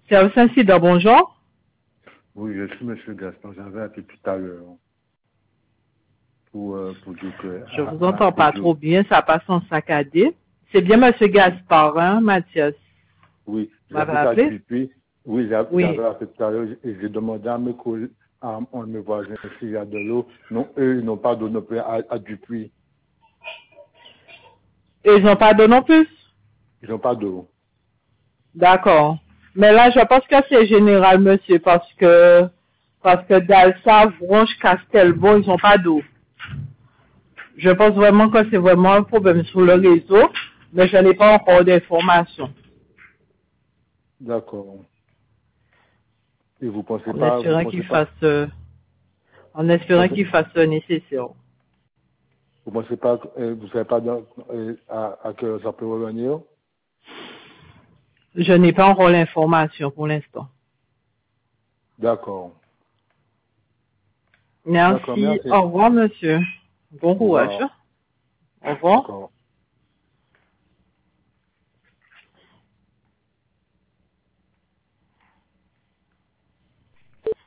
Service incident, bonjour. Oui, je suis Monsieur Gaston. J'avais appelé tout à l'heure pour dire que... Je vous entends pas trop bien, ça passe en saccadé. C'est bien Monsieur Gaspard, hein, Mathias? Oui, Vous m'avez j'appelle ça appelé? Dupuis. Oui, Oui. j'avais appelé tout à l'heure et j'ai demandé à mes collègues, à mes voisins s'il y a de l'eau. Non, eux, ils n'ont pas d'eau non plus à Dupuis. Et ils n'ont pas de non plus? Ils n'ont pas d'eau. D'accord. Mais là, je pense que c'est général, monsieur, parce que Dalsa, Vronche, Castelbon, ils n'ont pas d'eau. Je pense vraiment que c'est vraiment un problème sur le réseau, mais je n'ai pas encore d'informations. D'accord. Et vous pensez En pas, espérant qu'il fasse le nécessaire. vous pensez pas, vous savez pas à quelle heure ça peut revenir? Je n'ai pas encore l'information pour l'instant. D'accord. D'accord, Merci. merci. Au revoir, monsieur. Bon Au courage. revoir. Au revoir. D'accord.